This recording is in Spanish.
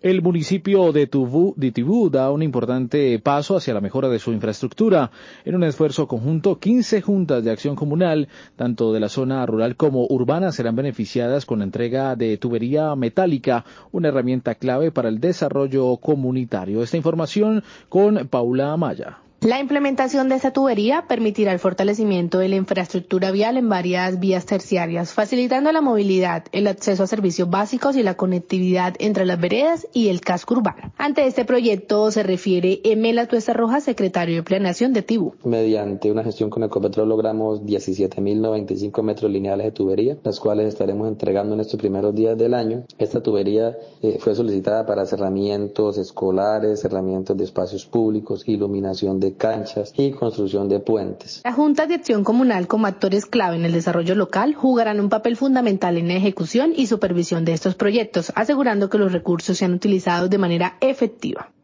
El municipio de Tibú da un importante paso hacia la mejora de su infraestructura. En un esfuerzo conjunto, 15 juntas de acción comunal, tanto de la zona rural como urbana, serán beneficiadas con la entrega de tubería metálica, una herramienta clave para el desarrollo comunitario. Esta información con Paula Amaya. La implementación de esta tubería permitirá el fortalecimiento de la infraestructura vial en varias vías terciarias, facilitando la movilidad, el acceso a servicios básicos y la conectividad entre las veredas y el casco urbano. Ante este proyecto se refiere Emela Tuesta Rojas, secretario de Planeación de Tibú. Mediante una gestión con Ecopetrol logramos 17.095 metros lineales de tubería, las cuales estaremos entregando en estos primeros días del año. Esta tubería fue solicitada para cerramientos escolares, cerramientos de espacios públicos, iluminación de canchas y construcción de puentes. Las juntas de acción comunal, como actores clave en el desarrollo local, jugarán un papel fundamental en la ejecución y supervisión de estos proyectos, asegurando que los recursos sean utilizados de manera efectiva.